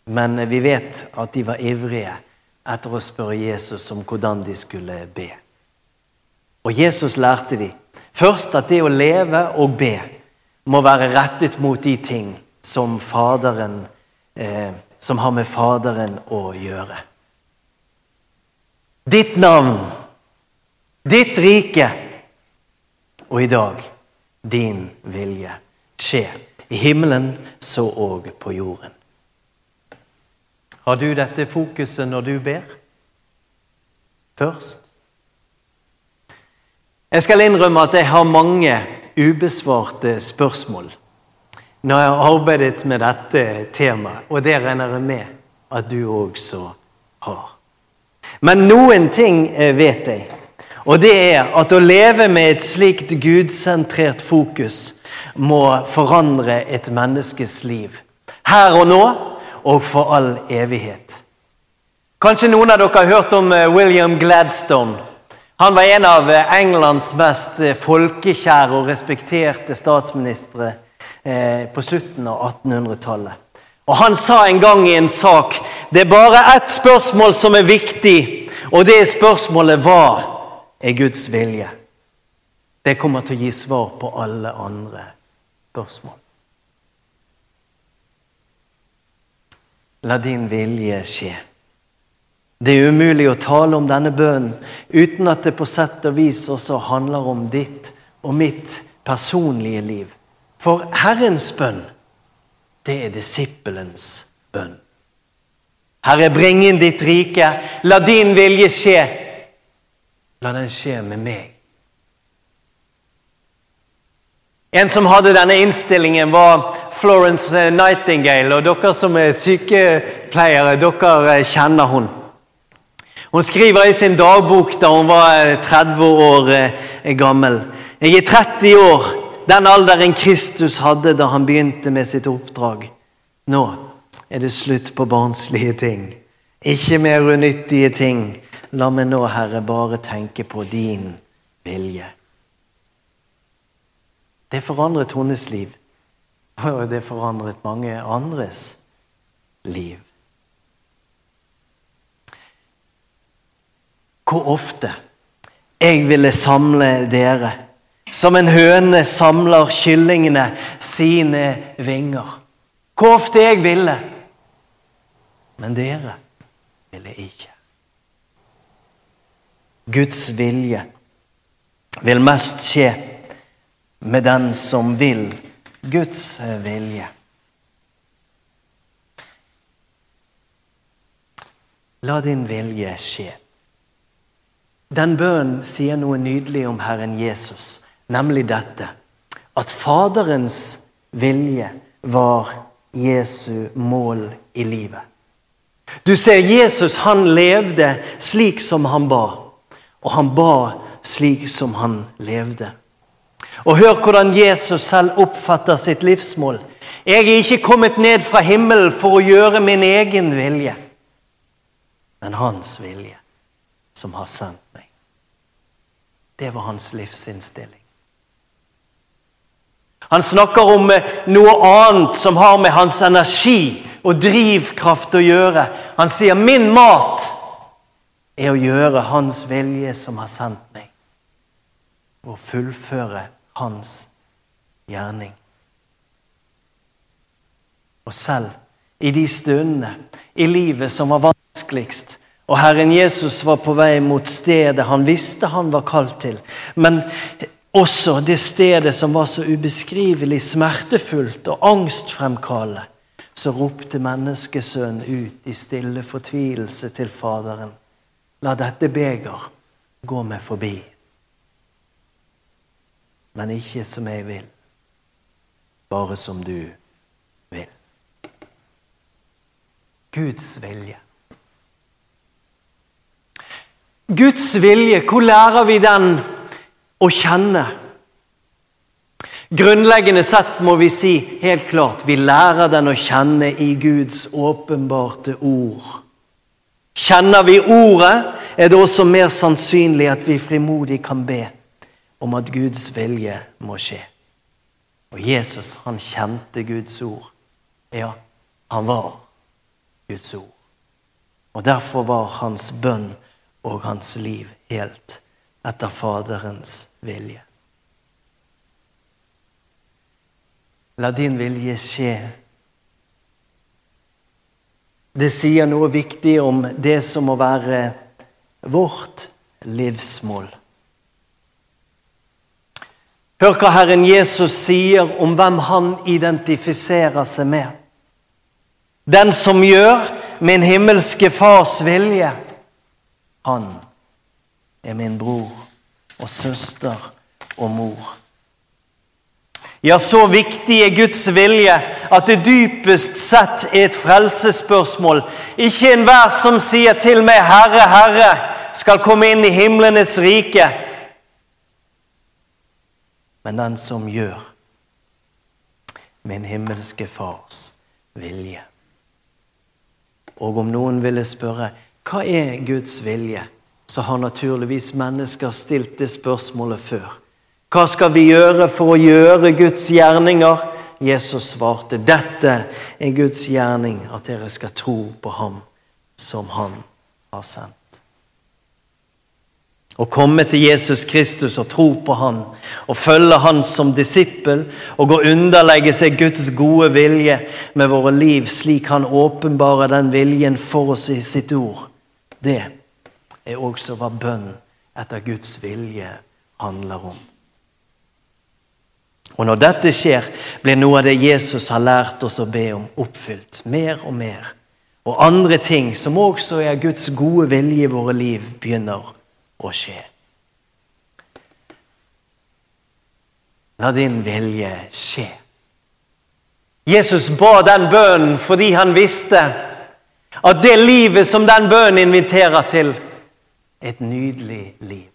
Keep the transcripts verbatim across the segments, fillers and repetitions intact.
Men vi vet at de var ivrige etter å spørre Jesus om hvordan de skulle be. Og Jesus lærte de først at det å leve og be må være rettet mot de ting som faderen, eh, som har med faderen å gjøre. Ditt navn, ditt rike, og i dag din vilje skje i himmelen så og på jorden. Har du dette fokuset når du ber? Først. Jeg skal innrømme at jeg har mange ubesvarte spørsmål når jeg har arbeidet med dette temaet, og det regner jeg med at du også har. Men noen ting vet jeg, og det er at å leve med et slikt gudsentrert fokus må forandre et menneskes liv, her og nå og for all evighet. Kanskje noen av dere har hørt om William Gladstone. Han var en av Englands mest folkekjære og respekterte statsministre på slutten av attenhundretallet. Og han sa en gang i en sak, det er bare ett spørsmål som er viktig, og det er spørsmålet hva er Guds vilje? Det kommer til å gi svar på alle andre spørsmål. La din vilje skje. Det er umulig å tale om denne bønnen uten at det på sett og vis også handler om ditt og mitt personlige liv. For Herrens bønn, det er disippelens bønn. Herre, bring inn ditt rike, la din vilje skje. La den skje med meg. En som hadde denne innstillingen var Florence Nightingale, og dere som er sykepleiere, dere kjenner hun. Hun skriver i sin dagbok da hun var tretti år gammel. Jeg er tretti år, den alderen Kristus hadde da han begynte med sitt oppdrag. Nå er det slutt på barnslige ting. Ikke mer unyttige ting. La meg nå, Herre, bare tenke på din vilje. Det forandret hennes liv, og det forandret mange andres liv. Hvor ofte jeg ville samle dere, som en høne samler kyllingene sine vinger. Hvor ofte jeg ville, men dere ville ikke. Guds vilje vil mest skje med den som vil Guds vilje. La din vilje skje. Den bønnen sier noe nydelig om Herren Jesus, nemlig dette, at Faderens vilje var Jesu mål i livet. Du ser, Jesus, han levde slik som han ba, og han ba slik som han levde. Og hør hvordan Jesus selv oppfatter sitt livsmål. Jeg er ikke kommet ned fra himmelen for å gjøre min egen vilje, men hans vilje som har sendt meg. Det var hans livsinnstilling. Han snakker om noe annet som har med hans energi og drivkraft å gjøre. Han sier, min mat er å gjøre hans vilje som har sendt meg, og fullføre hans gjerning. Og selv i de stundene i livet som var vanskeligst, og Herren Jesus var på vei mot stedet han visste han var kalt til, men også det stedet som var så ubeskrivelig smertefullt og angstfremkallende, så ropte menneskesønnen ut i stille fortvilelse til Faderen. La dette beger gå meg forbi. Men ikke som jeg vil, bare som du vil. Guds vilje. Guds vilje, hvor lærer vi den å kjenne? Grunnleggende sett må vi si helt klart, vi lærer den å kjenne i Guds åpenbarte ord. Kjenner vi ordet, er det også mer sannsynlig at vi frimodig kan be om at Guds vilje må skje. Og Jesus, han kjente Guds ord. Ja, han var Guds ord. Og derfor var hans bønn og hans liv helt etter Faderens vilje. La din vilje skje. Det sier noe viktig om det som må være vårt livsmål. Hør hva Herren Jesus sier om hvem han identifiserer seg med. Den som gjør min himmelske fars vilje, han er min bror og søster og mor. Ja, så viktig er Guds vilje at det dypest sett er et frelsesspørsmål. Ikke enhver som sier til meg, Herre, Herre, skal komme inn i himlenes rike, men den som gjør min himmelske fars vilje. Og om noen ville spørre, hva er Guds vilje? Så har naturligvis mennesker stilt det spørsmålet før. Hva skal vi gjøre for å gjøre Guds gjerninger? Jesus svarte, dette er Guds gjerning, at dere skal tro på ham som han har sendt. Å komme til Jesus Kristus og tro på han, og følge han som disippel, og å underlegge seg Guds gode vilje med våre liv, slik han åpenbarer den viljen for oss i sitt ord. Det er også hva bønn etter Guds vilje handler om. Og når dette skjer, blir noe av det Jesus har lært oss å be om oppfylt, mer og mer. Og andre ting som også er Guds gode vilje i våre liv begynner å skje. La din vilje skje. Jesus ba den bønnen fordi han visste at det livet som den bønnen inviterer til, er et nydelig liv.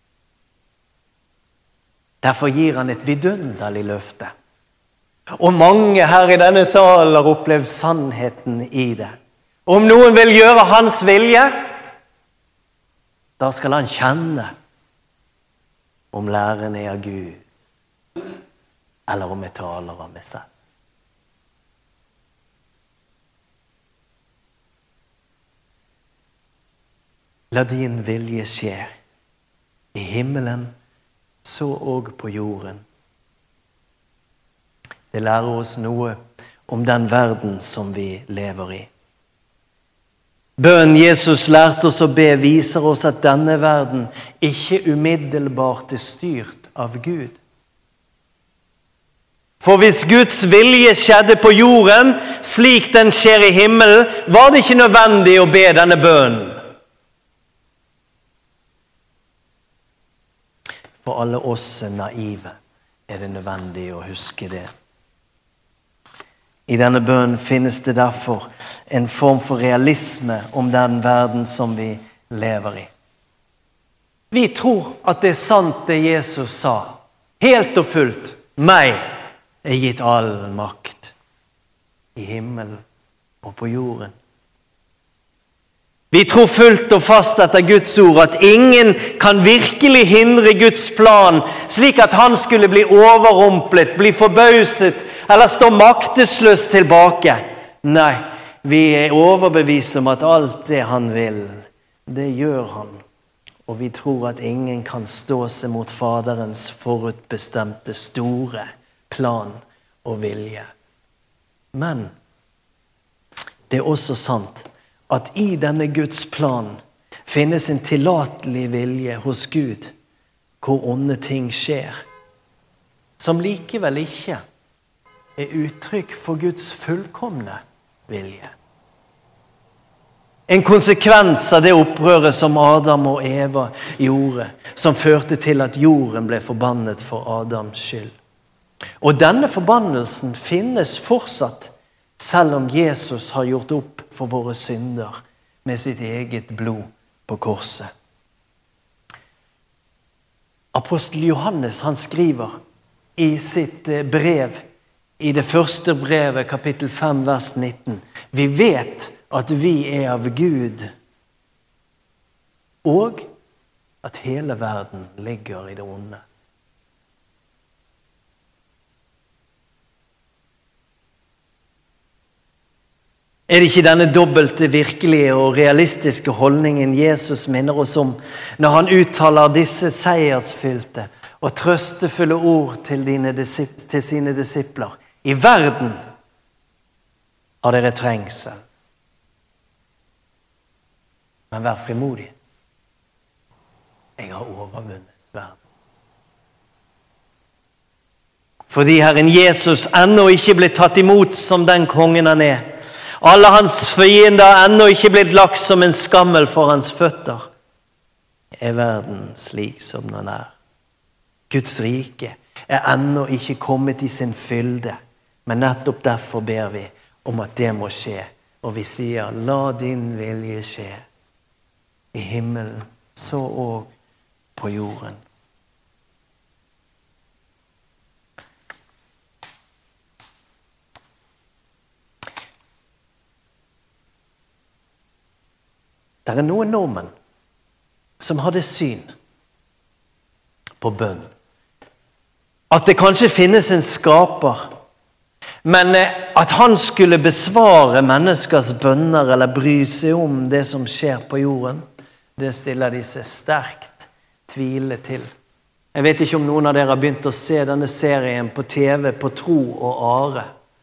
Derfor gir han et vidunderlig løfte. Og mange her i denne salen har opplevd sannheten i det. Om noen vil gjøre hans vilje, da skal han kjenne om læren er av Gud, eller om jeg taler av meg selv. La din vilje skje i himmelen, så og på jorden. Det lærer oss noe om den verden som vi lever i. Bønnen Jesus lærte oss å be viser oss at denne verden ikke umiddelbart er styrt av Gud. For hvis Guds vilje skjedde på jorden, slik den skjer i himmelen, var det ikke nødvendig å be denne bønnen. For alle oss naive er det nødvendig å huske det. I denne bønnen finnes det derfor en form for realisme om den verden som vi lever i. Vi tror at det er sant det Jesus sa, helt og fullt, meg er gitt all makt i himmelen og på jorden. Vi tror fullt og fast etter Guds ord at ingen kan virkelig hindre Guds plan, slik at han skulle bli overrumplet, bli forbauset, eller stå maktesløs tilbake. Nei, vi er overbevist om at alt det han vil, det gjør han. Og vi tror at ingen kan stå seg mot Faderens forutbestemte store plan og vilje. Men det er også sant at i denne Guds plan finnes en tillatelig vilje hos Gud, hvor onde ting skjer, som likevel ikke er uttrykk for Guds fullkomne vilje. En konsekvens av det opprøret som Adam og Eva gjorde, som førte til at jorden ble forbannet for Adams skyld. Og denne forbannelsen finnes fortsatt, selv om Jesus har gjort opp for våre synder med sitt eget blod på korset. Apostel Johannes, han skriver i sitt brev, i det første brevet, kapittel fem, vers nitten, vi vet at vi er av Gud, og at hele verden ligger i det onde. Er det ikke denne dobbelte, virkelige og realistiske holdningen Jesus minner oss om når han uttaler disse seiersfylte og trøstefulle ord til, dine, til sine disipler? I verden har dere trengsel. Men vær frimodig. Jeg har overvunnet verden. Fordi Herren Jesus ennå ikke ble tatt imot som den kongen han er. Alle hans fiender er ennå ikke blitt lagt som en skammel for hans føtter. Er verden slik som den er? Guds rike er ennå ikke kommet i sin fylde, men nettopp derfor ber vi om at det må skje. Og vi sier, la din vilje skje i himmelen, så og på jorden. Det er noen nordmenn som hadde syn på bønn. At det kanskje finnes en skaper, men at han skulle besvare menneskers bønner eller bry seg om det som skjer på jorden, det stiller de seg sterkt tvile til. Jeg vet ikke om noen av dere har begynt å se denne serien på T V på Tro og Are.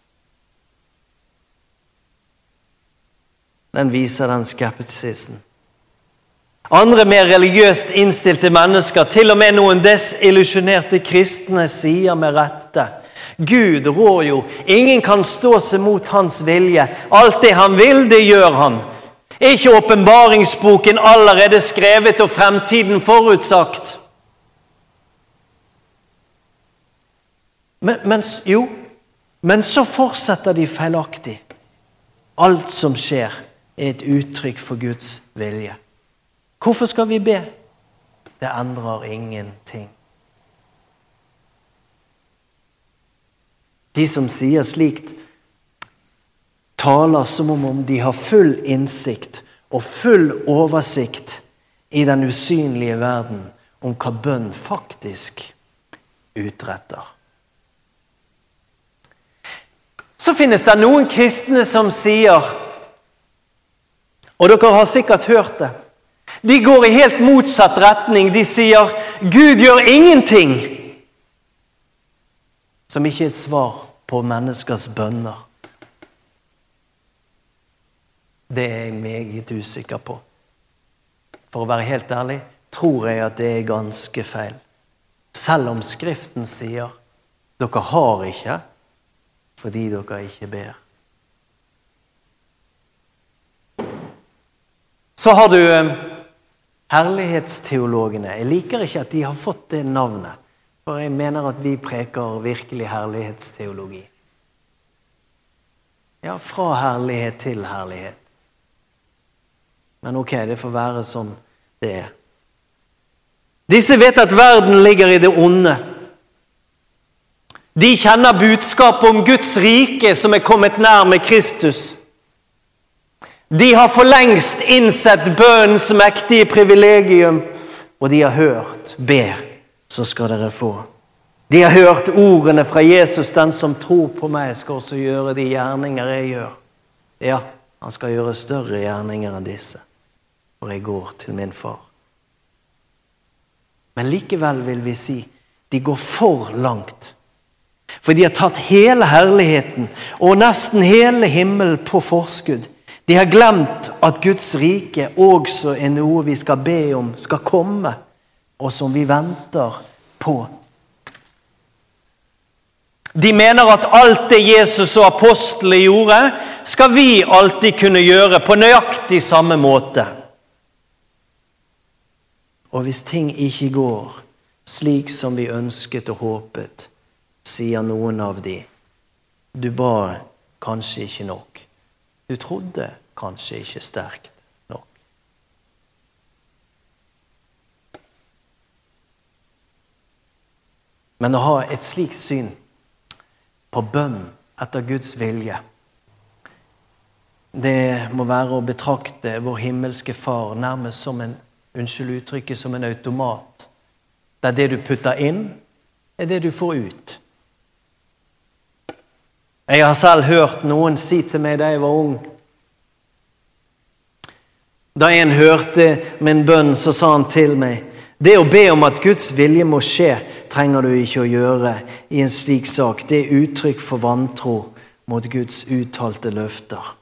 Den viser den skepsisen. Andre mer religiøst innstilte mennesker, til og med noen desillusjonerte kristne, sier med rette: Gud rår jo, ingen kan stå seg mot hans vilje. Alt det han vil, det gjør han. Er ikke åpenbaringsboken allerede skrevet og fremtiden forutsagt? Men, men, jo, men så fortsetter de feilaktig. Alt som skjer er et uttrykk for Guds vilje. Hvorfor skal vi be? Det endrer ingenting. De som sier slikt, taler som om de har full innsikt og full oversikt i den usynlige verden om hva bønn faktisk utretter. Så finnes det noen kristne som sier, og dere har sikkert hørt det, de går i helt motsatt retning. De sier, Gud gjør ingenting, som ikke er et svar på menneskers bønner. Det er jeg meget usikker på. For å være helt ærlig, tror jeg at det er ganske feil. Selv om Skriften sier, dere har ikke, fordi dere ikke ber. Så har du herlighetsteologene. Jeg liker ikke at de har fått det navnet, for jeg mener at vi preker virkelig herlighetsteologi. Ja, fra herlighet til herlighet. Men ok, det får være som det er. Disse vet at verden ligger i det onde. De kjenner budskapet om Guds rike som er kommet nær med Kristus. De har for lengst innsett bønnens mektige privilegium, og de har hørt, be, så skal dere få. De har hørt ordene fra Jesus, den som tror på meg skal også gjøre de gjerninger jeg gjør. Ja, han skal gjøre større gjerninger enn disse, for jeg går til min far. Men likevel vil vi si, de går for langt. For de har tatt hele herligheten og nesten hele himmelen på forskudd. De har glemt at Guds rike også er noe vi skal be om skal komme, og som vi venter på. De mener at alt det Jesus og apostlene gjorde, skal vi alltid kunne gjøre på nøyaktig samme måte. Og hvis ting ikke går slik som vi ønsket og håpet, sier noen av de, du ba kanskje ikke nok. Du trodde kanskje ikke sterkt nok. Men å ha et slikt syn på bønn etter Guds vilje, det må være å betrakte vår himmelske far nærmest som en, unnskyld uttrykket, som en automat. Der det du putter inn, er det du får ut. Jeg har selv hørt noen si til meg da jeg var ung, Da en hørte min bønn, så sa han til meg, det å be om at Guds vilje må skje, trenger du ikke å gjøre i en slik sak. Det er uttrykk for vantro mot Guds uttalte løfter.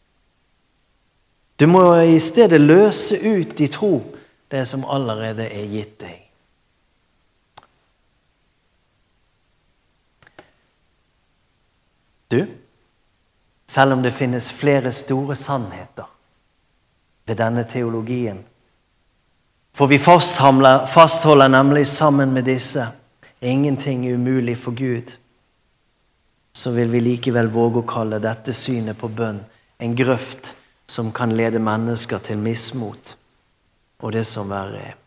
Du må i stedet løse ut i tro det som allerede er gitt deg. Du, selv om det finnes flere store sannheter ved denne teologien, for vi fastholder nemlig sammen med disse, ingenting er umulig for Gud, så vil vi likevel våge å kalle dette synet på bønn en grøft som kan lede mennesker til mismot, og det som verre er.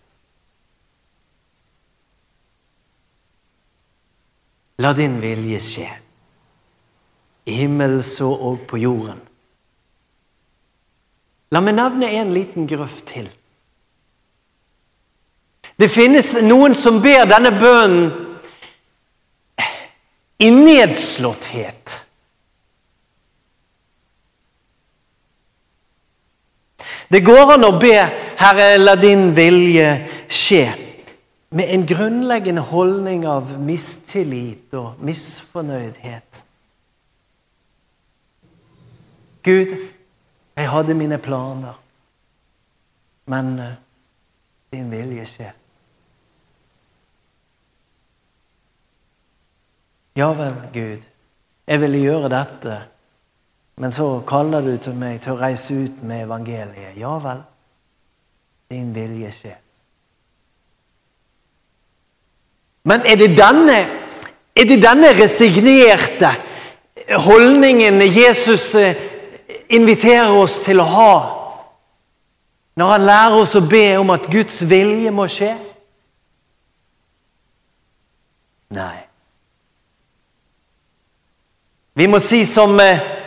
La din vilje skje, i himmelen så og på jorden. La meg nevne en liten grøft til. Det finnes noen som ber denne bønnen i nedslåtthet. Det går an å be, Herre, la din vilje skje, med en grunnleggende holdning av mistillit og misfornøydhet. Gud, jeg hadde mine planer, men din vilje skje. Ja vel, Gud, jeg ville gjøre dette, men så kaller du til meg til å reise ut med evangeliet. Ja vel, din vilje skje. Men er det denne, er det denne resignerte holdningen Jesus inviterer oss til å ha, når han lærer oss å be om at Guds vilje må skje? Nei. Vi må si som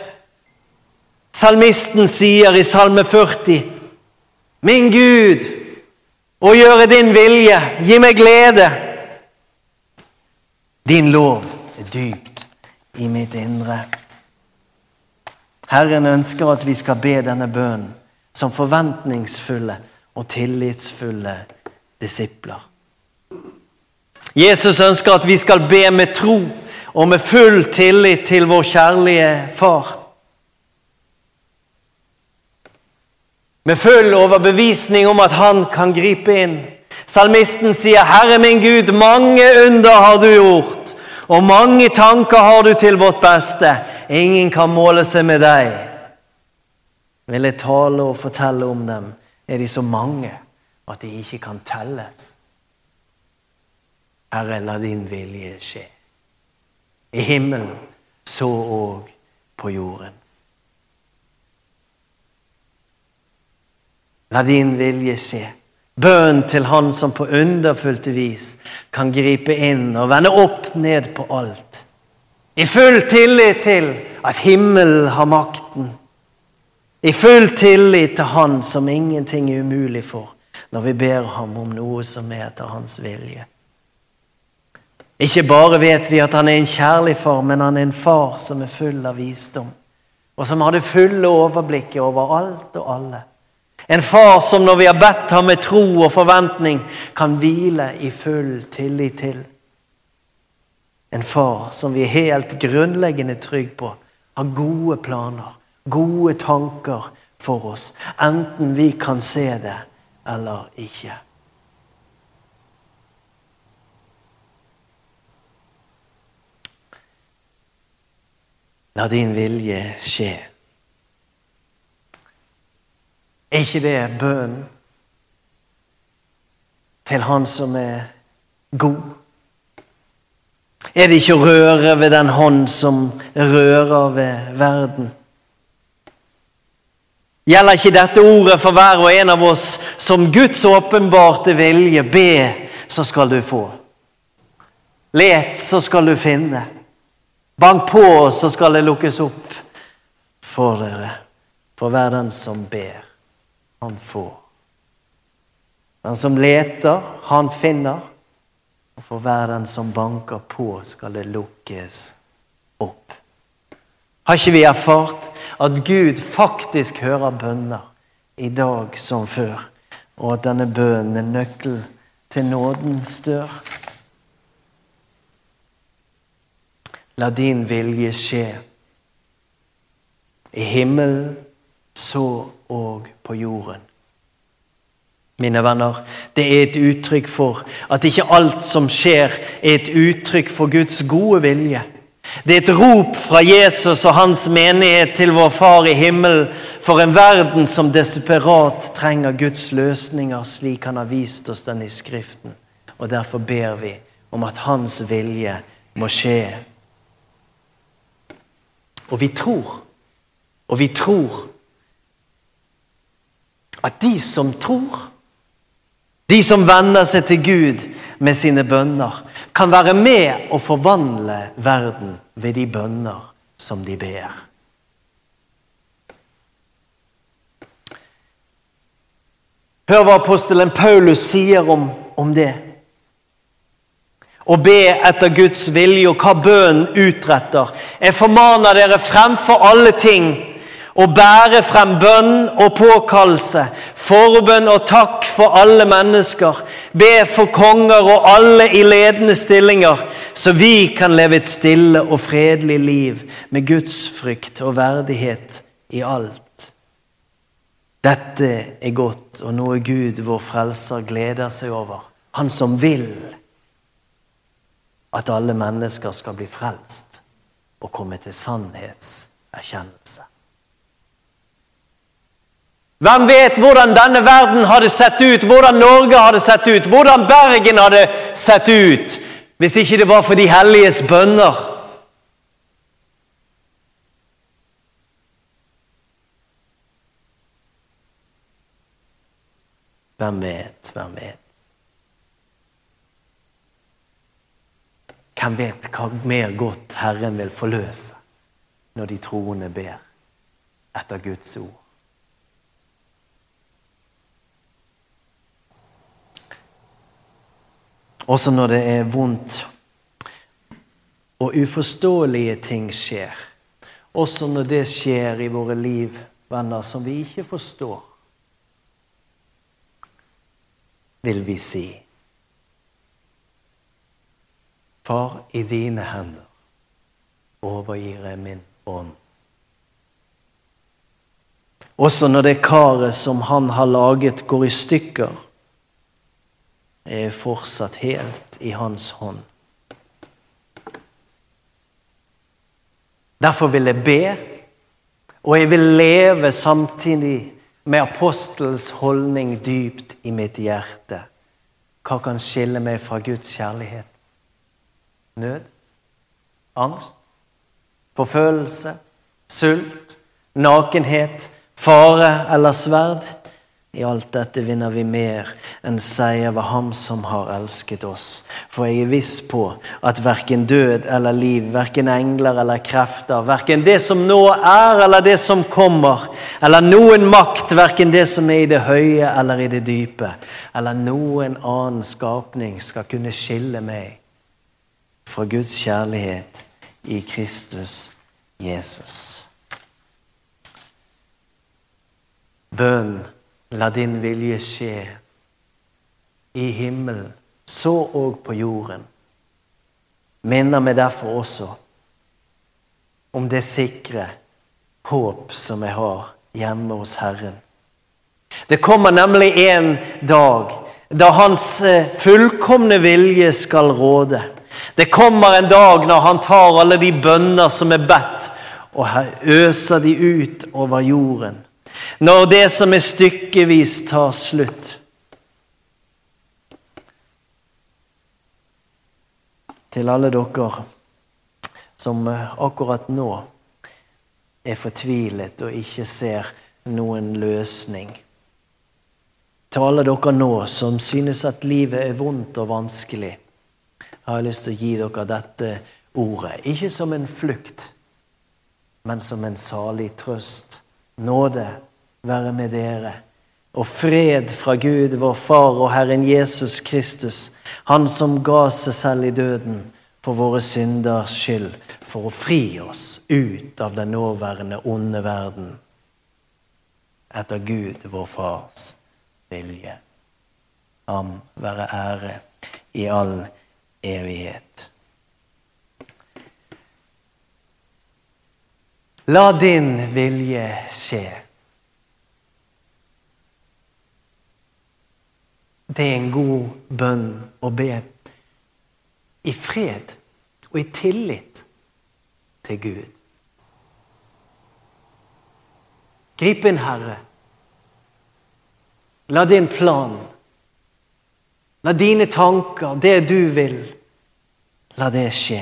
salmisten sier i salme førti, min Gud, å gjøre din vilje, gi meg glede. Din lov er dypt i mitt indre. Herren ønsker at vi skal be denne bønnen som forventningsfulle og tillitsfulle disipler. Jesus ønsker at vi skal be med tro og med full tillit til vår kjærlige far. Med full overbevisning om at han kan gripe inn. Salmisten sier, Herre min Gud, mange under har du gjort, og mange tanker har du til vårt beste. Ingen kan måle seg med deg. Vil jeg tale og fortelle om dem, er de så mange at de ikke kan telles. Herre, la din vilje skje. I himmelen, så og på jorden. La din vilje skje. Bønn til han som på underfullt vis kan gripe inn og vende opp ned på alt. I full tillit til at himmelen har makten. I full tillit til han som ingenting er umulig for når vi ber ham om noe som er etter hans vilje. Ikke bare vet vi at han er en kjærlig far, men han er en far som er full av visdom, og som har det fulle overblikket over alt og alle. En far som når vi har bedt ham med tro og forventning, kan hvile i full tillit til. En far som vi er helt grunnleggende trygg på, har gode planer, gode tanker for oss, enten vi kan se det eller ikke. La din vilje skje. Er ikke det bønn til han som er god? Er det ikke å røre ved den hånd som rører ved verden? Gjelder ikke dette ordet for hver og en av oss som Guds åpenbarte vilje? Be, så skal du få. Let, så skal du finne. Bank på, så skal det lukkes opp for dere. For hver den som ber, han får. Den som leter, han finner. Og for hver den som banker på, skal det lukkes opp. Har ikke vi erfart at Gud faktisk hører bønner i dag som før, og at denne bønnen er nøkkel til nådens dør. La din vilje skje i himmelen, så og på jorden. Mine venner, det er et uttrykk for at ikke alt som skjer er et uttrykk for Guds gode vilje. Det er et rop fra Jesus og hans menighet til vår far i himmelen for en verden som desperat trenger Guds løsninger slik han har vist oss den i Skriften. Og derfor ber vi om at hans vilje må skje. Og vi tror, og vi tror at de som tror, de som vender seg til Gud med sine bønner, kan være med å forvandle verden ved de bønner som de ber. Hør hva apostelen Paulus sier om, om det. Å be etter Guds vilje og hva bønnen utretter. Jeg formaner dere fremfor alle ting å bære frem bønn og påkallelse, forbønn og takk for alle mennesker, be for konger og alle i ledende stillinger, så vi kan leve et stille og fredelig liv med Guds frykt og verdighet i alt. Dette er godt, og noe Gud, vår frelser, gleder seg over. Han som vil at alle mennesker skal bli frelst og komme til sannhetserkjennelse. Hvem vet hvordan denne verden hadde sett ut, hvordan Norge hadde sett ut, hvordan Bergen hadde sett ut, hvis ikke det var for de helliges bønner. Hvem vet, hvem vet. Hvem vet hva mer godt Herren vil forløse når de troende ber etter Guds ord. Også når det er vondt og uforståelige ting skjer. Også når det skjer i våre liv, venner, som vi ikke forstår, vil vi si: Far, i dine hender overgir jeg min ånd. Også når det karet som han har laget går i stykker, er fortsatt helt i hans hånd. Derfor vil jeg be, og jeg vil leve samtidig med apostels holdning dypt i mitt hjerte. Hva kan skille meg fra Guds kjærlighet? Nød, angst, forfølgelse, sult, nakenhet, fare eller sverd? I alt dette vinner vi mer enn seier ved ham som har elsket oss. For jeg er viss på at hverken død eller liv, hverken engler eller krefter, hverken det som nå er eller det som kommer, eller noen makt, hverken det som er i det høye eller i det dype, eller noen annen skapning skal kunne skille meg fra Guds kjærlighet i Kristus Jesus. Bønn: La din vilje skje i himmelen, så og på jorden. Minner meg derfor også om det sikre håp som jeg har hjemme hos Herren. Det kommer nemlig en dag da hans fullkomne vilje skal råde. Det kommer en dag når han tar alle de bønner som er bedt og øser de ut over jorden. Når det som er stykkevis tar slutt. Til alle dere som akkurat nå er fortvilet og ikke ser noen løsning. Til alle dere nå som synes at livet er vondt og vanskelig, har jeg lyst til å gi dere dette ordet. Ikke som en flukt, men som en salig trøst. Nåde være med dere, og fred fra Gud, vår Far og Herren Jesus Kristus, han som ga seg selv i døden for våre synders skyld, for å fri oss ut av den nåværende onde verden. etter Gud, vår fars vilje. Ham være ære i all evighet. La din vilje skje. Det er en god bønn å be i fred og i tillit til Gud. Grip inn, Herre. La din plan, la dine tanker, det du vil, la det skje.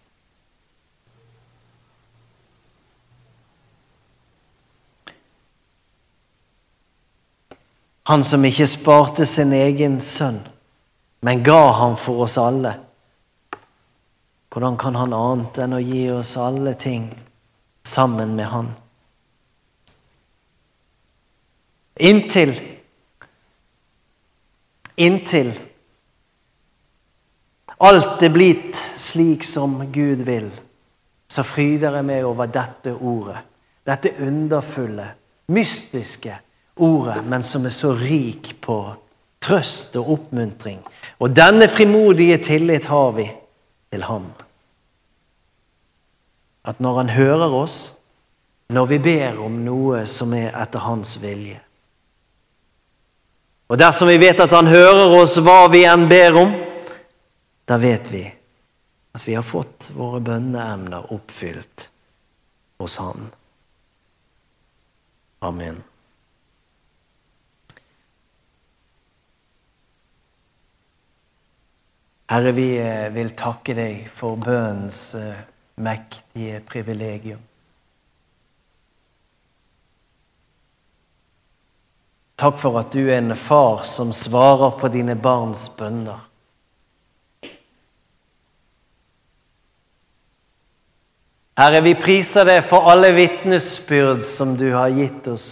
Han som ikke sparte sin egen sønn, men ga ham for oss alle. Hvordan kan han annet enn å gi oss alle ting sammen med han? Inntil, inntil alt er blitt slik som Gud vil, så fryder jeg meg over dette ordet, dette underfulle, mystiske ordet, men som er så rik på trøst og oppmuntring. Og denne frimodige tillit har vi til ham. At når han hører oss, når vi ber om noe som er etter hans vilje. Og dersom vi vet at han hører oss hva vi enn ber om, da vet vi at vi har fått våre bønneemner oppfylt hos han. Amen. Herre, vi vil takke deg for bønnens mektige privilegium. Takk for at du er en far som svarer på dine barns bønner. Herre, vi priser deg for alle vitnesbyrd som du har gitt oss.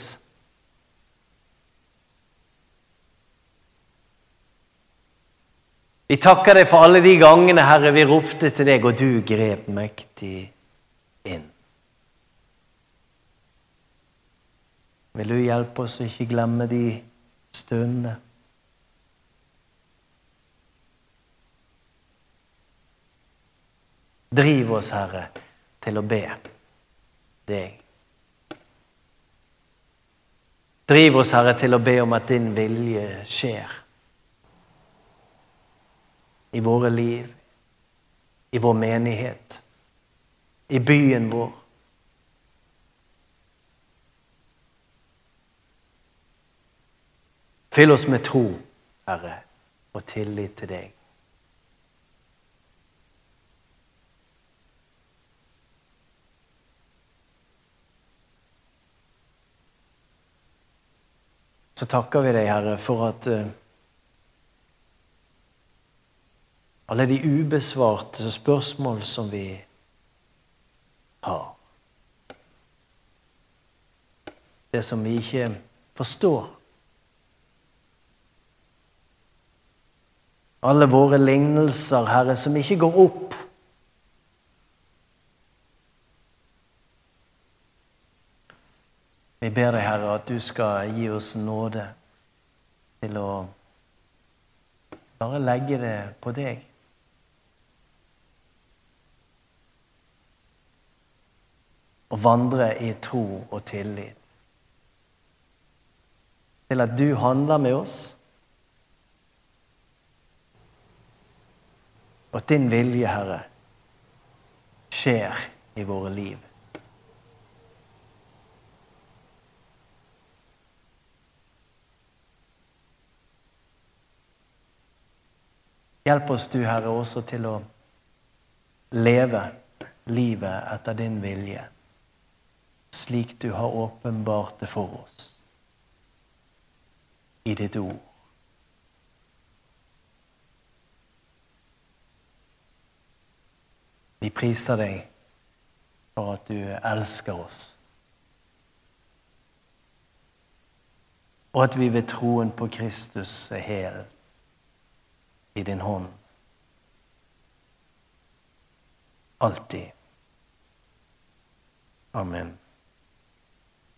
Vi takker deg for alle de gangene, Herre, vi ropte til deg, og du grep mektig inn. Vil du hjelpe oss å ikke glemme de stundene? Driv oss, Herre, til å be deg. Driv oss, Herre, til å be om at din vilje skjer. I våre liv, i vår menighet, i byen vår. Fyll oss med tro, Herre, og tillit til deg. Så takker vi deg, Herre, for at uh, alle de ubesvarte spørsmål som vi har. Det som vi ikke forstår. Alle våre lignelser, Herre, som ikke går opp. Vi ber deg, Herre, at du skal gi oss nåde til å bare legge det på deg. Og vandre i tro og tillit. Til at du handler med oss. Og at din vilje, Herre, skjer i våre liv. Hjelp oss du, Herre, også til å leve livet etter din vilje, slik du har åpenbart det for oss i ditt ord. Vi priser deg for at du elsker oss, og at vi ved troen på Kristus er helt i din hånd. Alltid. Amen.